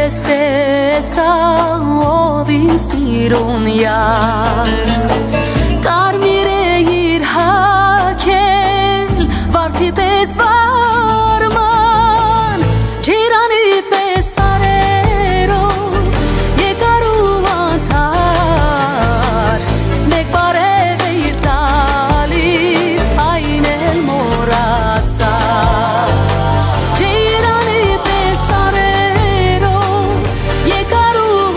Ովին սիրուն յար Կարմիր է իր հագել Վարդի պես բարման Ջիրանի պես արերով Եկար ու անցար Մեկ բարև է իր տալիս Այն էլ մորացար Ջիրանի պես արերով Եկար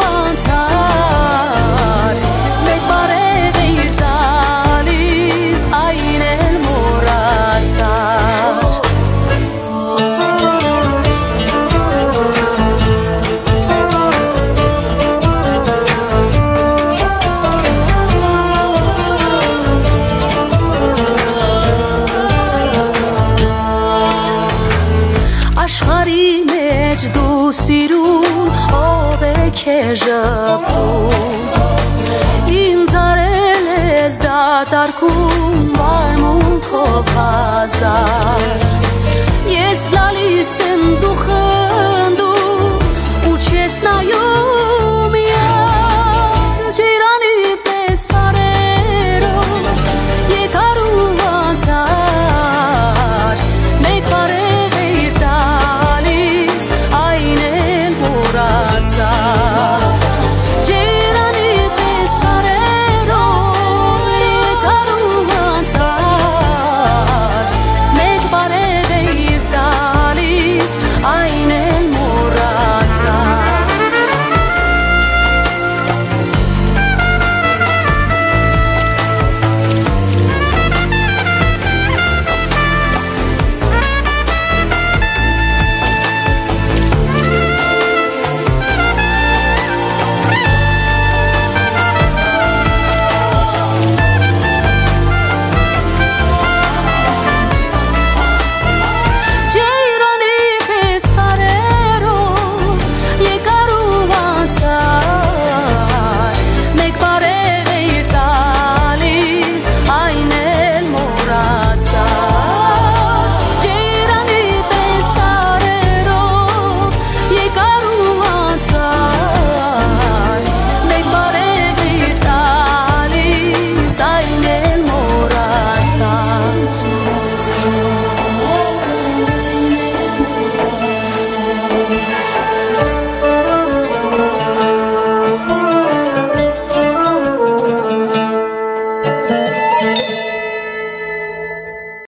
Աշխարհի մեջ դու սիրուն ով է քեզ ժպտում Ինձ արել ես դատարկում վարմունքով հազար Ես լալիս եմ դու խնդում ու չես նայում